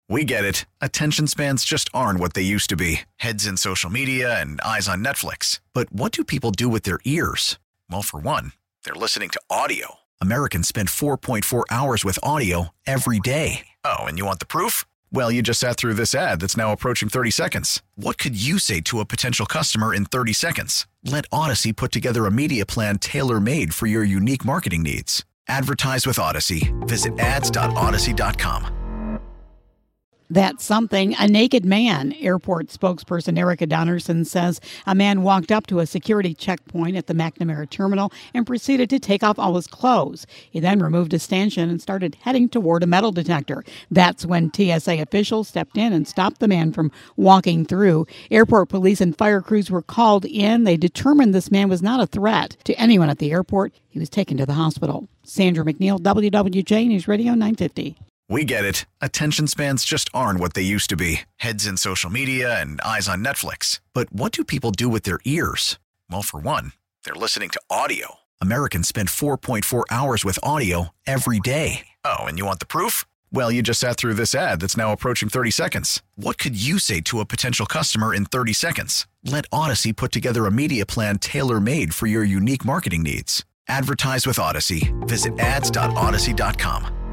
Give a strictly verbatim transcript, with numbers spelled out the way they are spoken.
We get it. Attention spans just aren't what they used to be. Heads in social media and eyes on Netflix. But what do people do with their ears? Well, for one, they're listening to audio. Americans spend four point four hours with audio every day. Oh, and you want the proof? Well, you just sat through this ad that's now approaching thirty seconds. What could you say to a potential customer in thirty seconds? Let Odyssey put together a media plan tailor-made for your unique marketing needs. Advertise with Odyssey. Visit ads dot odyssey dot com. That's something. A naked man. Airport spokesperson Erica Donnerson says a man walked up to a security checkpoint at the McNamara terminal and proceeded to take off all his clothes. He then removed his stanchion and started heading toward a metal detector. That's when T S A officials stepped in and stopped the man from walking through. Airport police and fire crews were called in. They determined this man was not a threat to anyone at the airport. He was taken to the hospital. Sandra McNeil, W W J News Radio nine fifty. We get it. Attention spans just aren't what they used to be. Heads in social media and eyes on Netflix. But what do people do with their ears? Well, for one, they're listening to audio. Americans spend four point four hours with audio every day. Oh, and you want the proof? Well, you just sat through this ad that's now approaching thirty seconds. What could you say to a potential customer in thirty seconds? Let Odyssey put together a media plan tailor-made for your unique marketing needs. Advertise with Odyssey. Visit ads dot odyssey dot com.